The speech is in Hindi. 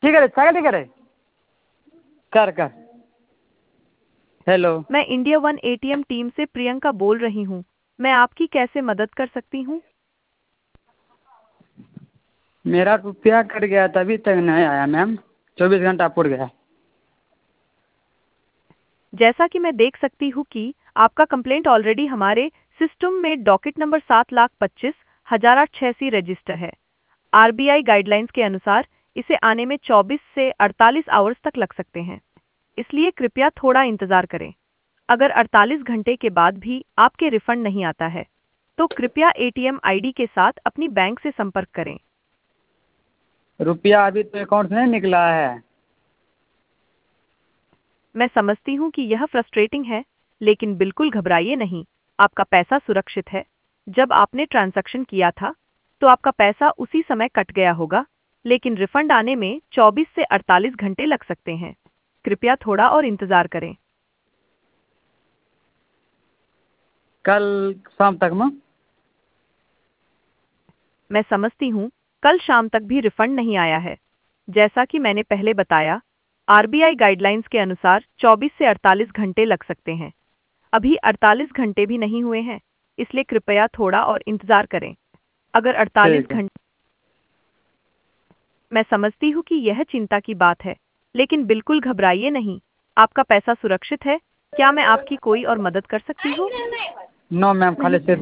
ठीक है सगा ठीक है कर कर हेलो। मैं इंडिया वन एटीएम टीम से प्रियंका बोल रही हूँ। मैं आपकी कैसे मदद कर सकती हूँ? मेरा रुपया कट गया था अभी तक नहीं आया मैम। 24 घंटा पूर गया। जैसा कि मैं देख सकती हूँ कि आपका कंप्लेंट ऑलरेडी हमारे सिस्टम में डॉकेट नंबर 7,25,686 रजिस्टर है। आरबीआई गाइडलाइंस के अनुसार इसे आने में 24 से 48 आवर्स तक लग सकते हैं। इसलिए कृपया थोड़ा इंतजार करें। अगर 48 घंटे के बाद भी आपके रिफंड नहीं आता है, तो कृपया एटीएम आईडी के साथ अपनी बैंक से संपर्क करें। रुपया अभी तो अकाउंट से नहीं निकला है। मैं समझती हूँ कि यह फ्रस्ट्रेटिंग है, लेकिन बिल्कुल घबराइए नहीं। आपका पैसा सुरक्षित है। जब आपने ट्रांजैक्शन किया था, तो आपका पैसा उसी समय कट गया होगा, लेकिन रिफंड आने में 24 से 48 घंटे लग सकते हैं। कृपया थोड़ा और इंतजार करें। कल शाम तक में। मैं समझती हूँ, कल शाम तक भी रिफंड नहीं आया है। जैसा कि मैंने पहले बताया, आरबीआई गाइडलाइंस के अनुसार 24 से 48 घंटे लग सकते हैं। अभी 48 घंटे भी नहीं हुए हैं, इसलिए कृपया थोड़ा और इंतजार करें। अगर 48 ठीक है। घंटे। मैं समझती हूँ कि यह चिंता की बात है, लेकिन बिल्कुल घबराइए नहीं। आपका पैसा सुरक्षित है। क्या मैं आपकी कोई और मदद कर सकती हूँ? नो मैम खाली सिर्फ